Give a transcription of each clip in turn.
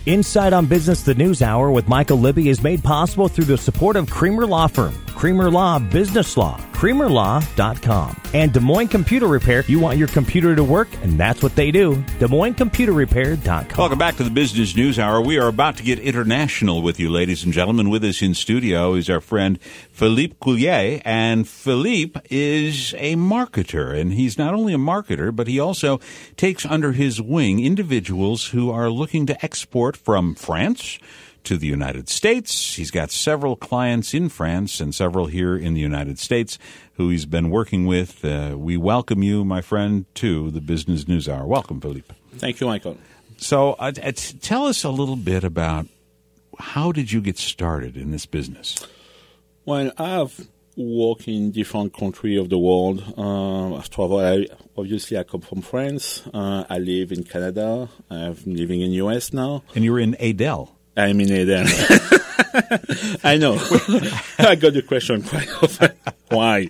Insight on Business, the News Hour with Michael Libby is made possible through the support of Creamer Law Firm, Creamer Law Business Law, CreamerLaw.com, and Des Moines Computer Repair. You want your computer to work, and that's what they do. DesMoinesComputerRepair.com. Welcome back to the Business News Hour. We are about to get international with you, ladies and gentlemen. With us in studio is our friend Philippe Coulier, and Philippe is a marketer, and he's not only a marketer, but he also takes under his wing individuals who are looking to export from France to the United States. He's got several clients in France and several here in the United States who he's been working with. We welcome you, my friend, to the Business News Hour. Welcome, Philippe. Thank you, Michael. So tell us a little bit about how did you get started in this business? Well, I've worked in different countries of the world. I've traveled. Obviously, I come from France. I live in Canada. I'm living in U.S. now. And you're in Adel. I'm in Eden. I know. I got the question quite often. Why?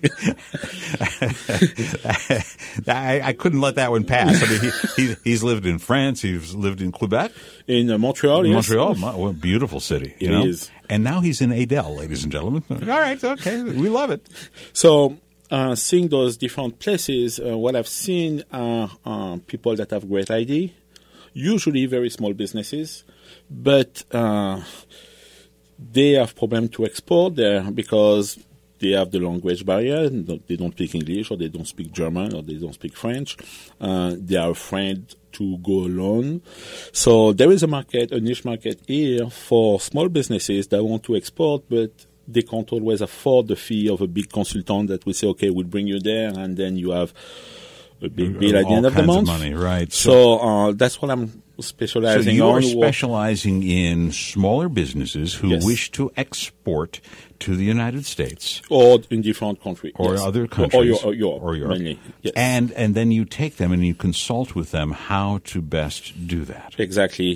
I couldn't let that one pass. I mean, he's lived in France. He's lived in Quebec. In Montreal, yes. Montreal, what a beautiful city. It is. And now he's in Adel, ladies and gentlemen. All right, okay. We love it. So, seeing those different places, what I've seen are people that have great idea, usually very small businesses, but they have problem to export there because they have the language barrier. They don't speak English, or they don't speak German, or they don't speak French. They are afraid to go alone. So there is a market, a niche market here for small businesses that want to export, but they can't always afford the fee of a big consultant that will say, okay, we'll bring you there, and then you have a big bill at the end of the month. Money, right. So that's what I'm specializing on. So you are specializing in smaller businesses who wish to export to the United States. Or in different countries. Or other countries. Or Europe. Mainly, yes. And then you take them and you consult with them how to best do that. Exactly.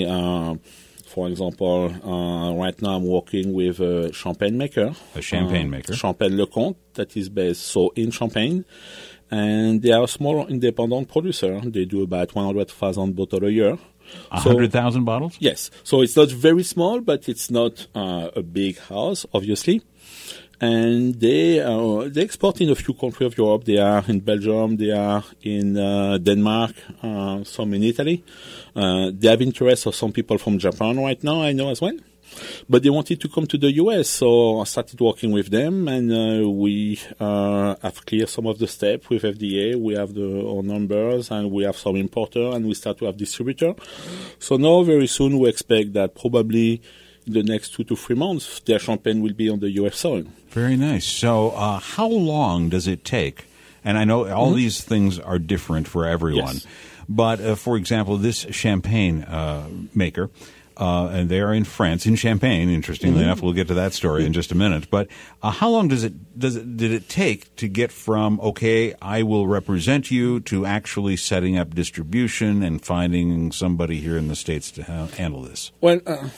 For example, right now I'm working with a champagne maker. A champagne maker. Champagne Lecomte, that is based in Champagne. And they are a small independent producer. They do about 100,000 bottles a year. 100,000 bottles? Yes. So it's not very small, but it's not a big house, obviously. And they export in a few countries of Europe. They are in Belgium. They are in Denmark. Some in Italy. They have interest of some people from Japan right now, I know as well. But they wanted to come to the U.S., so I started working with them, and we have cleared some of the steps with FDA. We have our numbers, and we have some importer, and we start to have distributor. So now, very soon, we expect that probably in the next 2 to 3 months, their champagne will be on the U.S. soil. Very nice. So how long does it take? And I know all these things are different for everyone. Yes. But, for example, this champagne maker, and they are in France, in Champagne, interestingly enough. We'll get to that story in just a minute. But how long did it take to get from, okay, I will represent you, to actually setting up distribution and finding somebody here in the States to handle this? Well,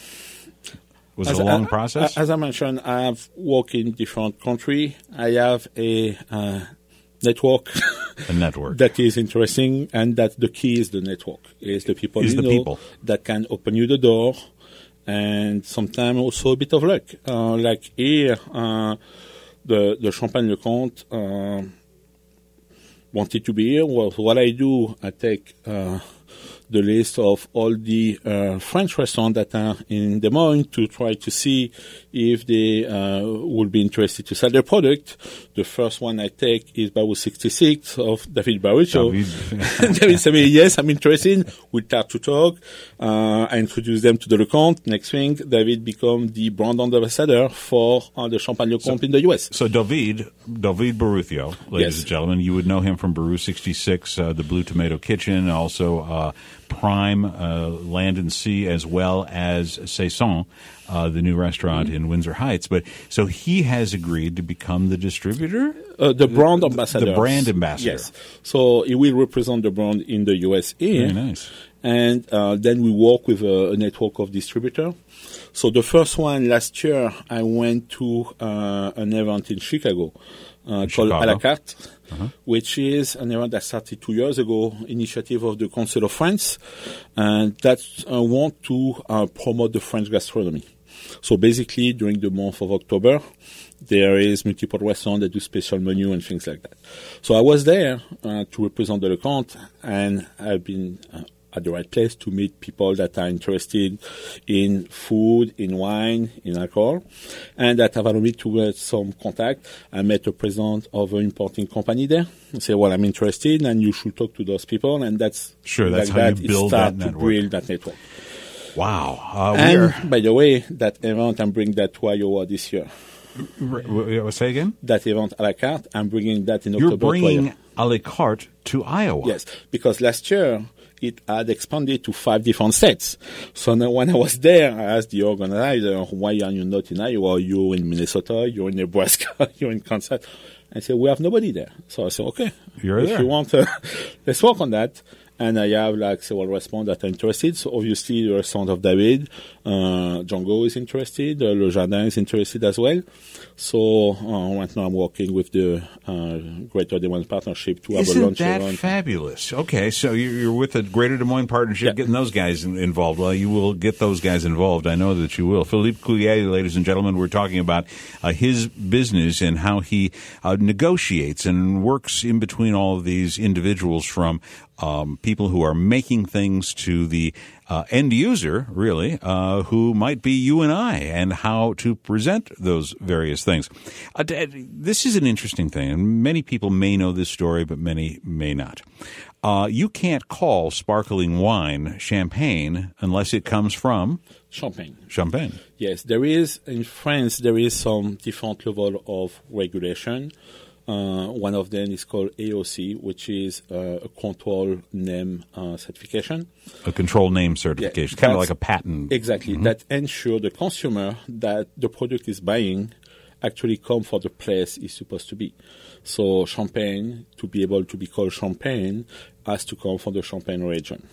was it a long process? As I mentioned, I have worked in different countries. I have a network. A network. That is interesting, and that the key is the network. It's the people that can open you the door, and sometimes also a bit of luck. Like here, the Champagne Lecomte wanted to be here. Well, what I do, I take the list of all the French restaurants that are in Des Moines to try to see if they would be interested to sell their product. The first one I take is Barou 66 of David Baruccio. David said, yes, I'm interested. We start to talk. I introduce them to the Lecomte. Next thing, David become the brand ambassador for the Champagne Lecomte in the U.S. So David Baruccio, ladies and gentlemen, you would know him from Barou 66, the Blue Tomato Kitchen, also Prime Land and Sea, as well as Saison, the new restaurant in Windsor Heights. But so he has agreed to become the distributor? The brand ambassador. The brand ambassador. Yes. So he will represent the brand in the U.S. here. Very nice. And then we work with a network of distributors. So the first one, last year, I went to an event in Chicago called A La Carte. which is an event that started 2 years ago, initiative of the Council of France, and that want to promote the French gastronomy. So basically, during the month of October, there is multiple restaurants that do special menu and things like that. So I was there to represent the LeConte, and I've been at the right place to meet people that are interested in food, in wine, in alcohol, and that have allowed me to get some contact. I met the president of an importing company there and said, well, I'm interested, and you should talk to those people, and that's sure. That's how you build that network. To build that network. Wow. And by the way, that event, I'm bringing that to Iowa this year. Say again? That event à la carte, I'm bringing that in October. You're bringing à la carte to Iowa. Yes, because last year it had expanded to 5 different states. So now when I was there, I asked the organizer, why are you not in Iowa? You're in Minnesota, you're in Nebraska, you're in Kansas. I said, we have nobody there. So I said, okay, if you want, let's work on that. And I have like several restaurants that are interested. So obviously the restaurant of David, Django is interested, Le Jardin is interested as well. So right now I'm working with the Greater Des Moines Partnership to have a lunch event. Isn't that fabulous? Okay, so you're with the Greater Des Moines Partnership, getting those guys involved. Well, you will get those guys involved. I know that you will. Philippe Coulier, ladies and gentlemen, we're talking about his business and how he negotiates and works in between all of these individuals, from people who are making things to the end user, really, who might be you and I, and how to present those various things. This is an interesting thing, and many people may know this story, but many may not. You can't call sparkling wine champagne unless it comes from Champagne. Champagne. Yes, there is, in France, there is some different level of regulation. One of them is called AOC, which is a control name certification. A control name certification, kind of like a patent. Exactly. That ensures the consumer that the product is buying actually come for the place it's supposed to be. So Champagne, to be able to be called Champagne, has to come from the Champagne region.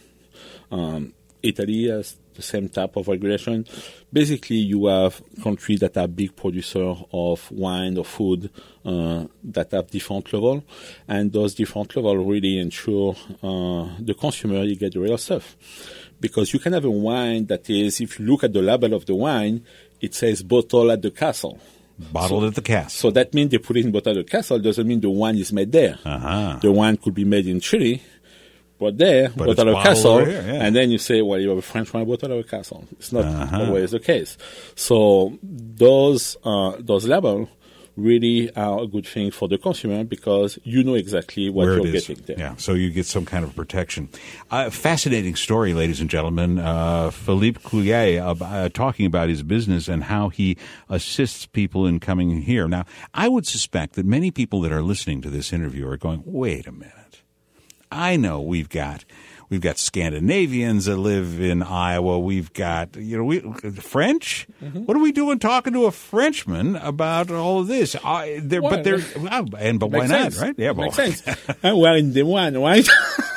Italy has the same type of regulation. Basically, you have countries that are big producers of wine or food that have different level, and those different levels really ensure the consumer you get the real stuff. Because you can have a wine that is, if you look at the label of the wine, it says bottle at the castle. Bottled at the castle. So that means they put it in bottle at the castle. Doesn't mean the wine is made there. The wine could be made in Chile, but there, bottle of castle, and then you say, well, you have a French wine bottle of a castle. It's not always the case. So those labels really are a good thing for the consumer because you know exactly what you're getting there. Yeah, so you get some kind of protection. Fascinating story, ladies and gentlemen. Philippe Coulier talking about his business and how he assists people in coming here. Now, I would suspect that many people that are listening to this interview are going, wait a minute. I know we've got Scandinavians that live in Iowa. We've got, French. What are we doing talking to a Frenchman about all of this? But why not, right? Yeah, makes sense. We're in Des Moines, right?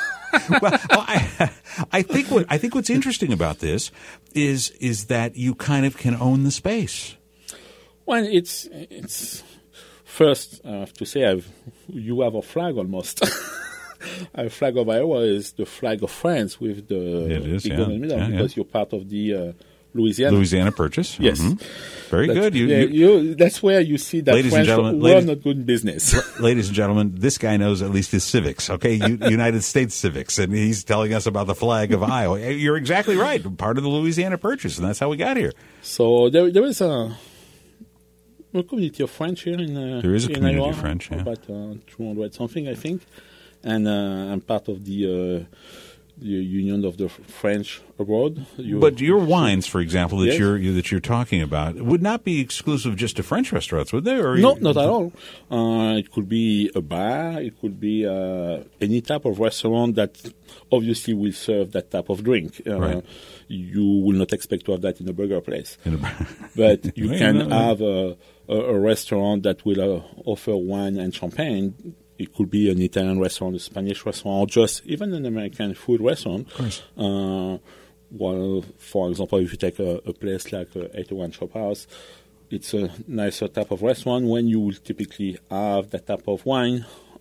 I think what's interesting about this is that you kind of can own the space. Well, it's first I have to say you have a flag almost. Our flag of Iowa is the flag of France with the eagle in the middle because you're part of the Louisiana Purchase. Yes. Very good. That's where you see that French were not good in business. Ladies and gentlemen, this guy knows at least his civics, okay? United States civics, and he's telling us about the flag of Iowa. You're exactly right. Part of the Louisiana Purchase, and that's how we got here. So there is a community of French here in Iowa. There is a community of French, about 200 something, I think. And I'm part of the Union of the French abroad. But your wines, for example, that you're talking about, would not be exclusive just to French restaurants, would they? No, not at all. It could be a bar. It could be any type of restaurant that obviously will serve that type of drink. Right. You will not expect to have that in a burger place. But you can have a restaurant that will offer wine and champagne. It could be an Italian restaurant, a Spanish restaurant, or just even an American food restaurant. Of course. Well, for example, if you take a place like 81 Shop House, it's a nicer type of restaurant when you will typically have that type of wine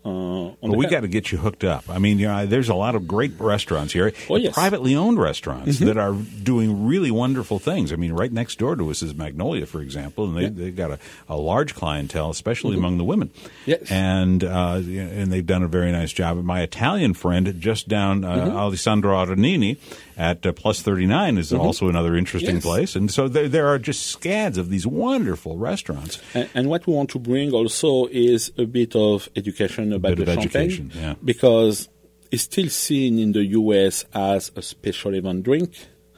we got to get you hooked up. I mean, there's a lot of great restaurants here, privately owned restaurants that are doing really wonderful things. I mean, right next door to us is Magnolia, for example, and they've got a large clientele, especially among the women. Yes. And they've done a very nice job. My Italian friend just down Alessandro Aranini at Plus 39 is also another interesting place. And so there are just scads of these wonderful restaurants. And what we want to bring also is a bit of education about the champagne. Yeah. Because it's still seen in the U.S. as a special event drink.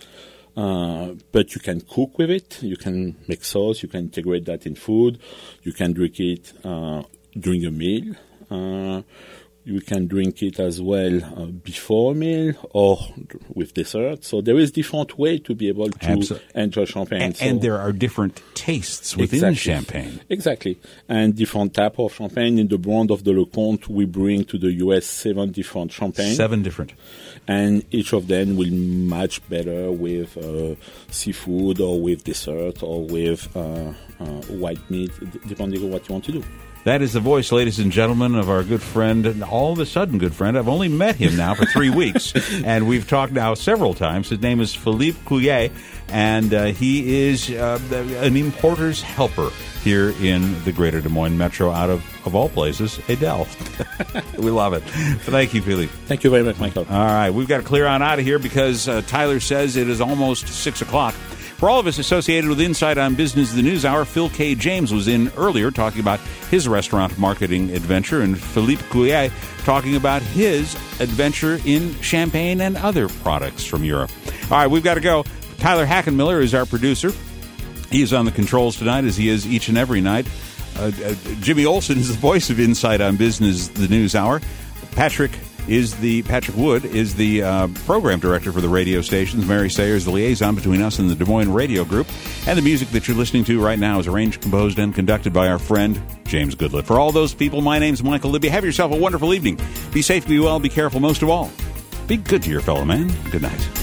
But you can cook with it. You can make sauce. You can integrate that in food. You can drink it during a meal. You can drink it as well before a meal or with dessert. So there is different way to be able to enjoy champagne. And there are different tastes within champagne. Exactly. And different type of champagne. In the brand of the LeComte, we bring to the U.S. 7 different champagne. 7 different. And each of them will match better with seafood or with dessert or with white meat, depending on what you want to do. That is the voice, ladies and gentlemen, of our good friend, and all of a sudden good friend. I've only met him now for 3 weeks, and we've talked now several times. His name is Philippe Couillet, and he is an importer's helper here in the greater Des Moines metro out of all places, Adele. We love it. Thank you, Philippe. Thank you very much, Michael. All right, we've got to clear on out of here because Tyler says it is almost 6 o'clock. For all of us associated with Insight on Business, the News Hour, Phil K. James was in earlier talking about his restaurant marketing adventure, and Philippe Couillet talking about his adventure in champagne and other products from Europe. All right, we've got to go. Tyler Hackenmiller is our producer. He is on the controls tonight, as he is each and every night. Jimmy Olsen is the voice of Insight on Business, the News Hour. Patrick Wood is the program director for the radio stations. Mary Sayer is the liaison between us and the Des Moines Radio Group. And the music that you're listening to right now is arranged, composed, and conducted by our friend, James Goodlett. For all those people, my name's Michael Libby. Have yourself a wonderful evening. Be safe, be well, be careful. Most of all, be good to your fellow man. Good night.